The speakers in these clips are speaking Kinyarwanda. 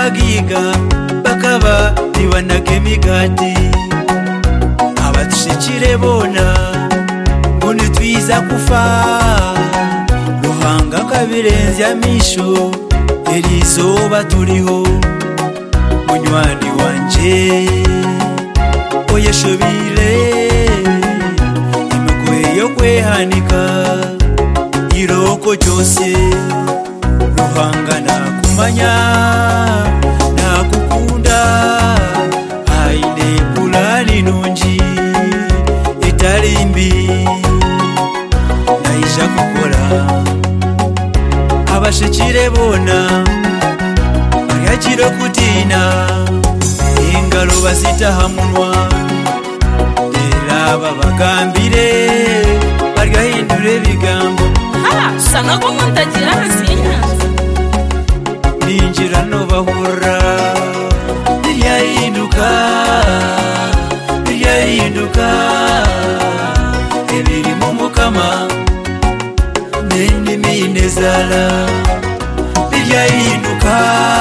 bagiga bakaba nibanaga emigati abatushikire bona ngo nitwiza kufa ruhanga kabirenze amisho erizoba turiho munywani wanje oyeshobire imukwe yo kwehanika iroko cyose ruhanga nakumanya nakukunda aine pulani nungi itarimbi naija kukora abashikire bona bayakiro kutina ingalo bazitaha munwa era babagambire bargahindure bigambo sana ko muntagira hasinya ninjira no bahura yahinduka ebiri mu mukama neni minezala yahinduka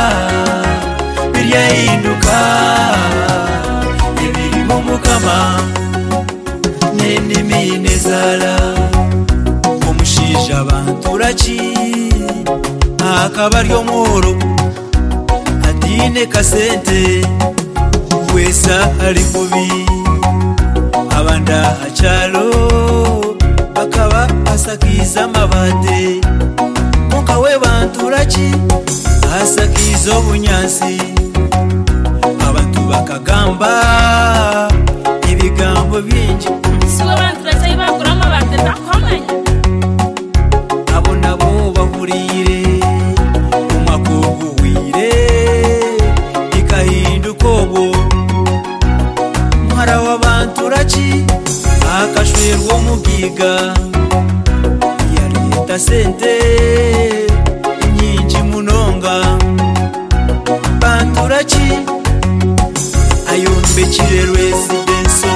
ebiri mu mukama neni minezala omushija banturaki akabaryo moro adine kasente wesa ali kubi abanda achalo bakaba asakiza mabate mukawe banturaki asakiza obunyansi abantu bakagamba ibigambo bingi siwe banturaki bakurama bate takomanya abo nabo bahurire umakuguwire ikahinduka obo muhara w'abanturaki akashwerwa mugiga yareta sente nyingi munonga banturaki ayombekire residenso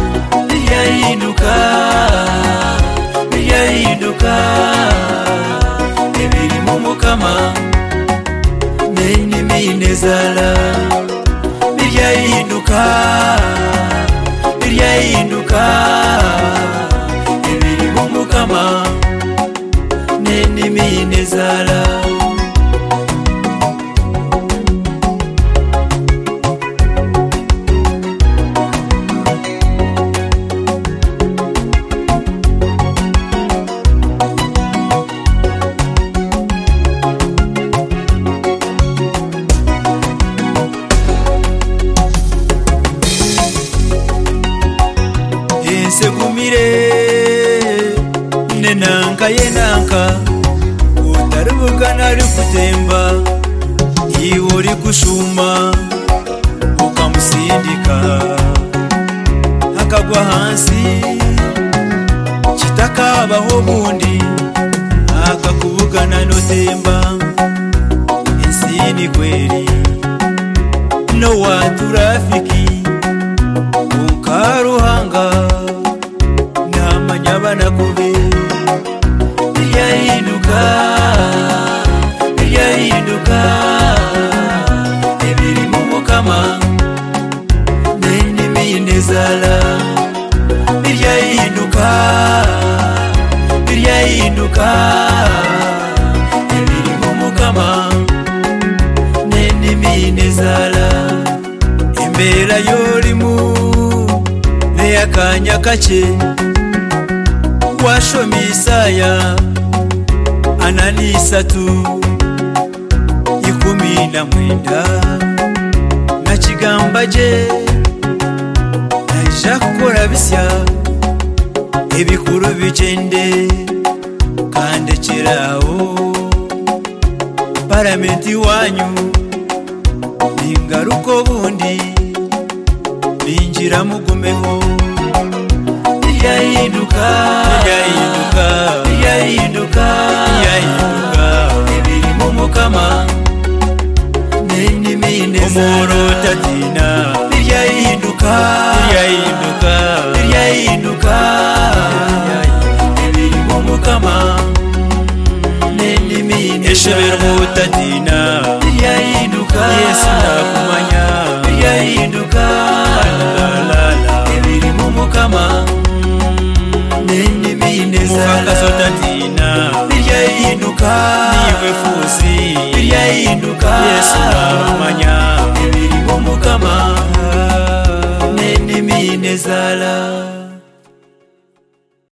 yahinduka ebiri mu mukama neni minezala yahinduka ebiri mu mukama neni minezala segumire nenanka yenanka utarubuka nari kutemba iwo uri kushuma ukamusindika akagwa hansi kitakabaho bundi akakubugana notemba ensini kweli no waturafiki ukaruhanga namanyabana kube yahinduka ebiri mu mukama neni minezala yahinduka ebiri mu mukama neni minezala embera yolimu neyakanya kake washomi Isaya analisatu 19 nakigamba je naija kukora bisya ebikuru bigende kandi kirawo paramenti wanyu ningaruko bundi ninjira mugumeho yahinduka ebiri mu mukama neni minezala omuro tatina yahinduka ebiri mu mukama neni minezala eshebero tatina biryahinduka Yesu ndakumanya biryahinduka ebiri mu mukama n'endimi n'enzala mufakazo tatina biryahinduka niwe fuzi biryahinduka Yesu ndamanya ebiri mu mukama n'endimi n'enzala